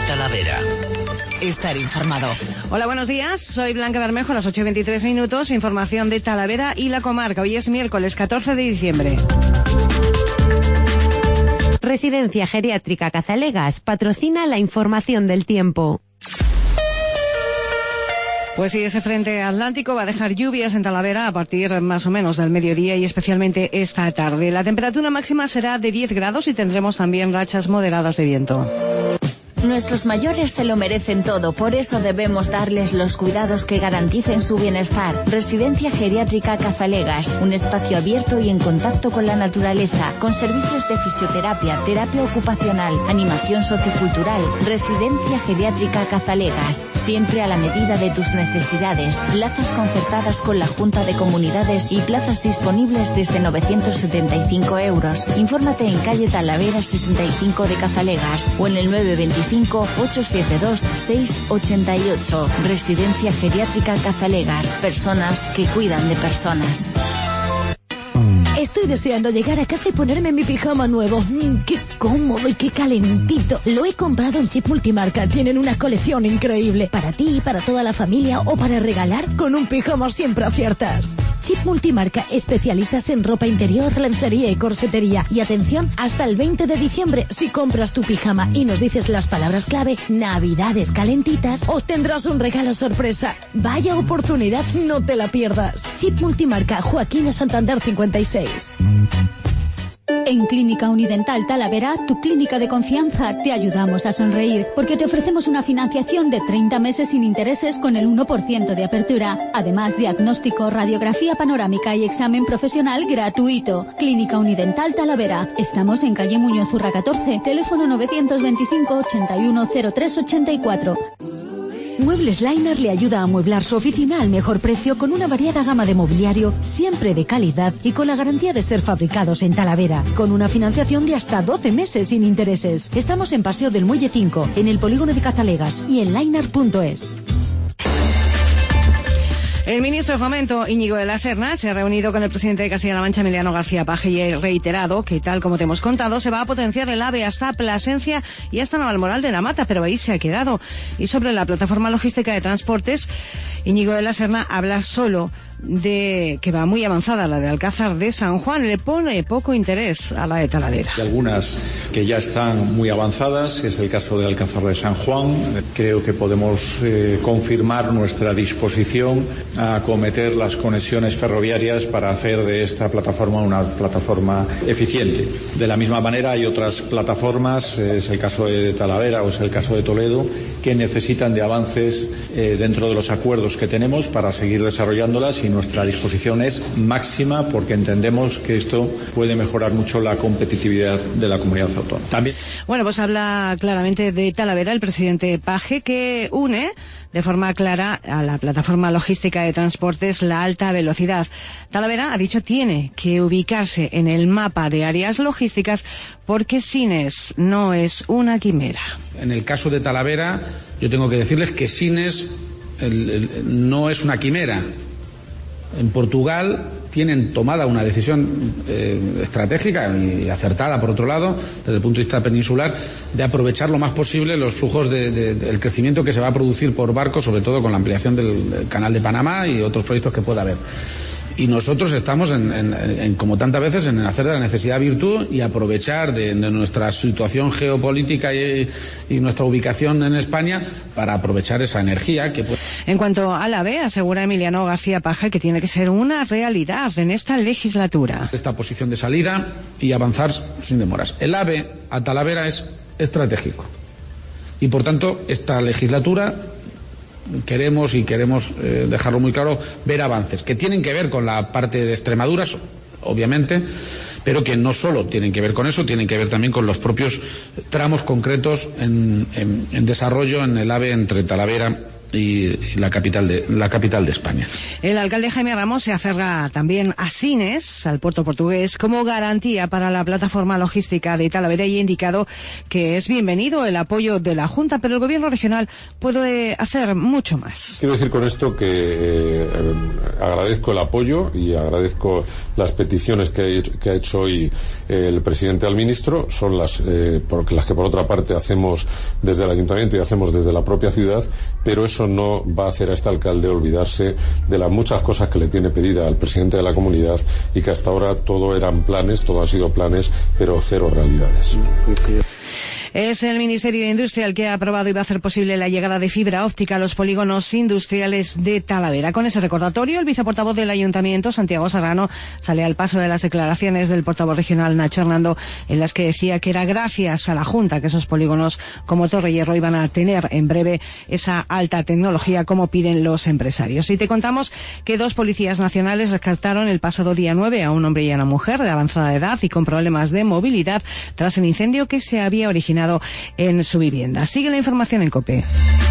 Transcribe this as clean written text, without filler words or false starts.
Talavera. Estar informado. Hola, buenos días. Soy Blanca Bermejo, a las 8:23. Información de Talavera y la comarca. Hoy es miércoles 14 de diciembre. Residencia Geriátrica Cazalegas patrocina la información del tiempo. Pues sí, ese frente atlántico va a dejar lluvias en Talavera a partir más o menos del mediodía y especialmente esta tarde. La temperatura máxima será de 10 grados y tendremos también rachas moderadas de viento. Nuestros mayores se lo merecen todo, por eso debemos darles los cuidados que garanticen su bienestar. Residencia Geriátrica Cazalegas, un espacio abierto y en contacto con la naturaleza, con servicios de fisioterapia, terapia ocupacional, animación sociocultural. Residencia Geriátrica Cazalegas, siempre a la medida de tus necesidades. Plazas concertadas con la Junta de Comunidades y plazas disponibles desde 975 euros. Infórmate en calle Talavera 65 de Cazalegas o en el 925-872-688. Residencia Geriátrica Cazalegas. Personas que cuidan de personas. Estoy deseando llegar a casa y ponerme mi pijama nuevo. ¡Qué cómodo y qué calentito! Lo he comprado en Chip Multimarca. Tienen una colección increíble. Para ti, para toda la familia o para regalar, con un pijama siempre aciertas. Chip Multimarca, especialistas en ropa interior, lencería y corsetería. Y atención, hasta el 20 de diciembre, si compras tu pijama y nos dices las palabras clave Navidades calentitas, obtendrás un regalo sorpresa. Vaya oportunidad, no te la pierdas. Chip Multimarca, Joaquín Santander 56. En Clínica Unidental Talavera, tu clínica de confianza, te ayudamos a sonreír porque te ofrecemos una financiación de 30 meses sin intereses con el 1% de apertura. Además, diagnóstico, radiografía panorámica y examen profesional gratuito. Clínica Unidental Talavera. Estamos en calle Muñoz Urra 14, teléfono 925 81 03 84. Muebles Liner le ayuda a amueblar su oficina al mejor precio con una variada gama de mobiliario, siempre de calidad y con la garantía de ser fabricados en Talavera, con una financiación de hasta 12 meses sin intereses. Estamos en Paseo del Muelle 5, en el polígono de Cazalegas y en liner.es. El ministro de Fomento, Íñigo de la Serna, se ha reunido con el presidente de Castilla-La Mancha, Emiliano García Paje, y ha reiterado que, tal como te hemos contado, se va a potenciar el AVE hasta Plasencia y hasta Navalmoral de la Mata, pero ahí se ha quedado. Y sobre la plataforma logística de transportes, Íñigo de la Serna habla solo de que va muy avanzada la de Alcázar de San Juan, le pone poco interés a la de Talavera. Hay algunas que ya están muy avanzadas, es el caso de Alcázar de San Juan. Creo que podemos confirmar nuestra disposición a acometer las conexiones ferroviarias para hacer de esta plataforma una plataforma eficiente. De la misma manera hay otras plataformas, es el caso de Talavera o es el caso de Toledo, que necesitan de avances dentro de los acuerdos que tenemos para seguir desarrollándolas, y nuestra disposición es máxima porque entendemos que esto puede mejorar mucho la competitividad de la comunidad autónoma. También. Bueno, pues habla claramente de Talavera el presidente Paje, que une de forma clara a la plataforma logística de transportes la alta velocidad. Talavera, ha dicho, tiene que ubicarse en el mapa de áreas logísticas porque Sines no es una quimera. En el caso de Talavera, yo tengo que decirles que Sines no es una quimera. En Portugal tienen tomada una decisión estratégica y acertada, por otro lado, desde el punto de vista peninsular, de aprovechar lo más posible los flujos del crecimiento que se va a producir por barco, sobre todo con la ampliación del Canal de Panamá y otros proyectos que pueda haber. Y nosotros estamos, como tantas veces, en hacer de la necesidad virtud y aprovechar de nuestra situación geopolítica y nuestra ubicación en España para aprovechar esa energía que puede. En cuanto al AVE, asegura Emiliano García Paje que tiene que ser una realidad en esta legislatura. Esta posición de salida y avanzar sin demoras. El AVE a Talavera es estratégico. Y por tanto, esta legislatura queremos dejarlo muy claro, ver avances que tienen que ver con la parte de Extremadura, obviamente, pero que no solo tienen que ver con eso, tienen que ver también con los propios tramos concretos en desarrollo en el AVE entre Talavera y la capital de España. El alcalde Jaime Ramos se acerca también a Sines, al puerto portugués, como garantía para la plataforma logística de Talavera, y ha indicado que es bienvenido el apoyo de la Junta, pero el gobierno regional puede hacer mucho más. Quiero decir con esto que agradezco el apoyo y agradezco las peticiones que ha hecho hoy el presidente al ministro, son las que por otra parte hacemos desde el ayuntamiento y hacemos desde la propia ciudad, pero eso no va a hacer a este alcalde olvidarse de las muchas cosas que le tiene pedida al presidente de la comunidad y que hasta ahora todo eran planes, todo han sido planes, pero cero realidades. Es el Ministerio de Industria el que ha aprobado y va a hacer posible la llegada de fibra óptica a los polígonos industriales de Talavera. Con ese recordatorio, el viceportavoz del Ayuntamiento, Santiago Serrano, sale al paso de las declaraciones del portavoz regional, Nacho Hernando, en las que decía que era gracias a la Junta que esos polígonos como Torrehierro iban a tener en breve esa alta tecnología como piden los empresarios. Y te contamos que 2 policías nacionales rescataron el pasado día 9 a un hombre y a una mujer de avanzada edad y con problemas de movilidad tras el incendio que se había originado en su vivienda. Sigue la información en COPE.